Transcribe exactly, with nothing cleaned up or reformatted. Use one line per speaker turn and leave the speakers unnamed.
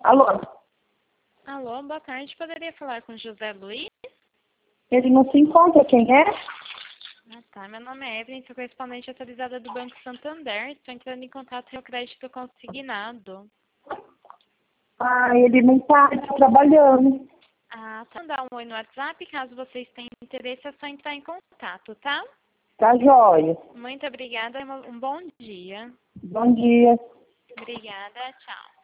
Alô?
Alô, boa tarde. Poderia falar com José Luiz?
Ele não se encontra, quem é?
Ah, tá. Meu nome é Evelyn, sou correspondente atualizada do Banco Santander. Estou entrando em contato com o crédito consignado.
Ah, ele não tá trabalhando.
Ah, tá. Dá um oi no WhatsApp. Caso vocês tenham interesse, é só entrar em contato, tá?
Tá jóia.
Muito obrigada. Um bom dia.
Bom dia.
Obrigada. Tchau.